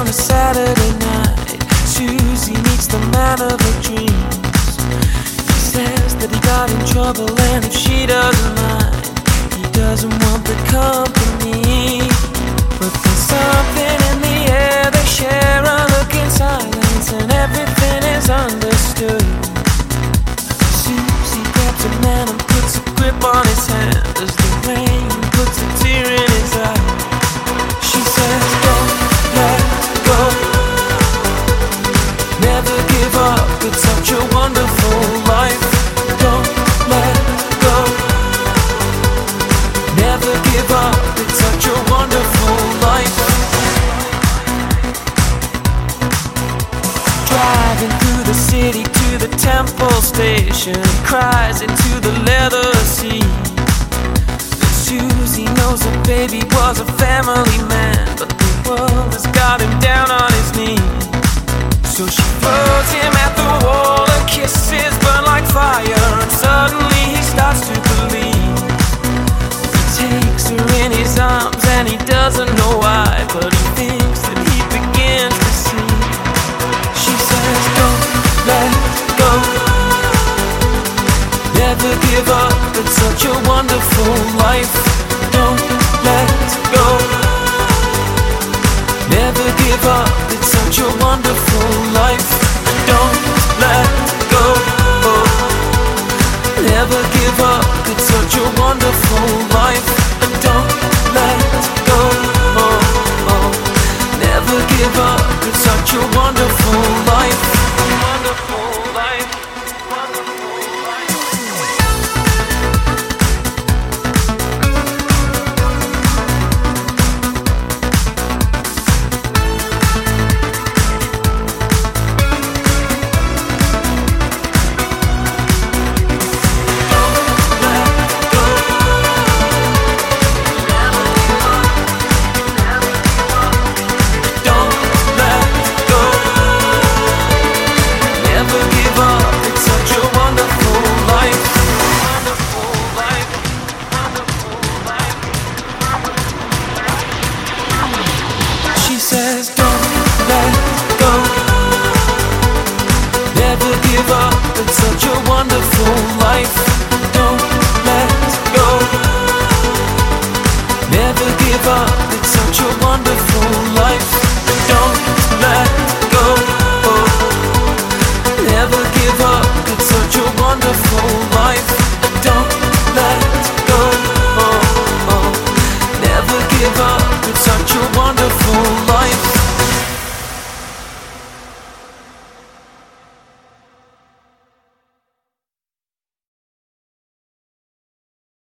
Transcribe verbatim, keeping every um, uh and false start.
on a Saturday night. Susie meets the man of her dreams. He says that he got in trouble, and if she doesn't mind, he doesn't want the company. But there's something in the air, they share a look in silence, and everything is understood. Susie grabs a man and puts a grip on his hand as the rain puts a tear in his eye. She says, don't let go, never give up, it's such a wonderful life. Don't let go, never give up, it's such a wonderful life. Driving through the city to the Temple Station, cries into the leather seat. Susie knows her baby was a family man, but the world has got him down on his knees. So she throws him at the wall, her kisses burn like fire, and suddenly he starts to believe. He takes her in his arms and he doesn't know why, but he thinks that he begins to see. She says, don't let go, never give up, it's such a wonderful life. Don't let go, never give up, it's such a wonderful life. Don't let go, never give up, it's such a wonderful life. Don't let go, never give up, it's such a wonderful life. Wonderful life. Never give up, it's such a wonderful life.